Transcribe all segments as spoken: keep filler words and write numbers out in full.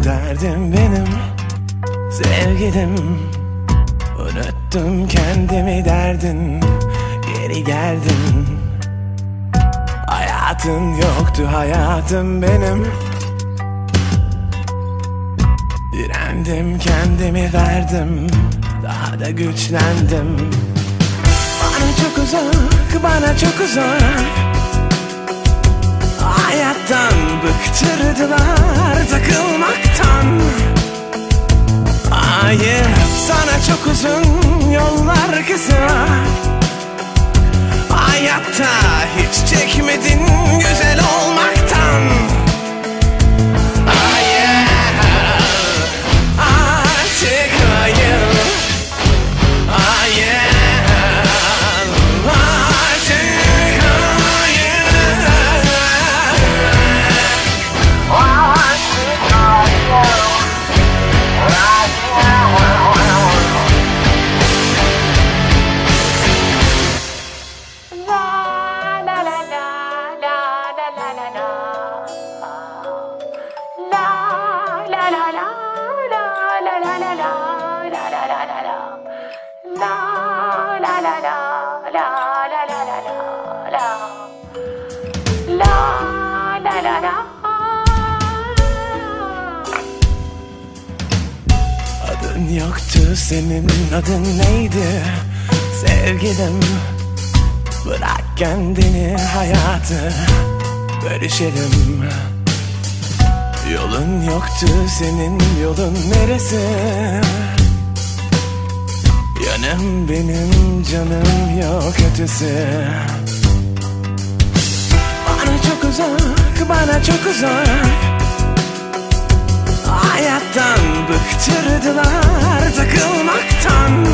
derdim benim sevgilim. Unuttum kendimi derdin, geri geldin. Hayatın yoktu hayatım benim. Direndim kendimi verdim, daha da güçlendim. Bana çok uzak, bana çok uzak. Hayattan bıktırdılar takılmaktan. Hayır, sana çok uzun yollar kısa. Hayatta hiç çekmedin güzel olmaktan. Hayır, artık hayır. Hayır, artık hayır. Adın yoktu senin, adın neydi sevgilim? Bırak kendini, hayatı bölüşelim. Yolun yoktu senin, yolun neresi? Yanım benim, canım yok ötesi. Bana çok uzak, bana çok uzak. Hayattan bıktırdılar takılmaktan.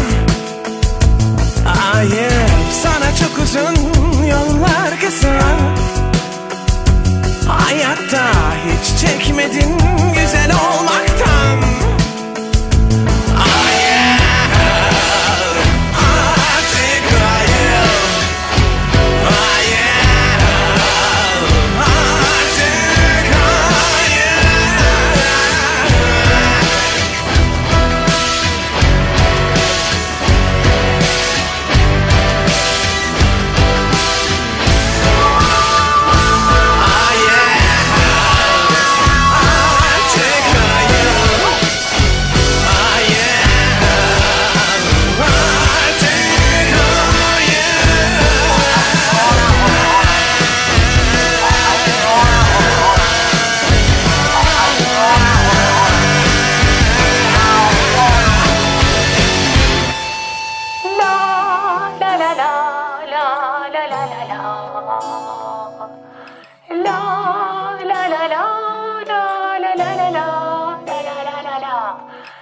Hayır, sana çok uzun yollar kısa. Hayatta hiç çekmedin güzel olmaktan. Hayır, artık hayır. Hayır, artık hayır.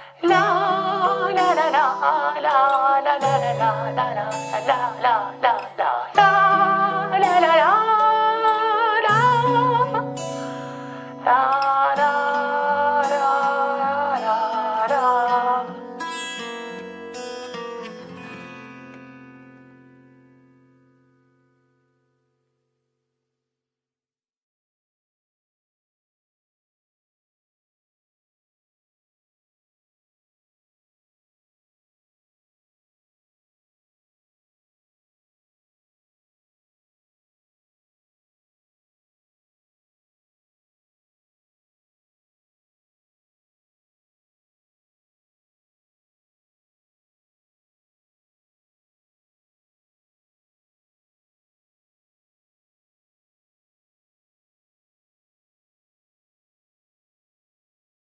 La la la la la la la la la la la la la.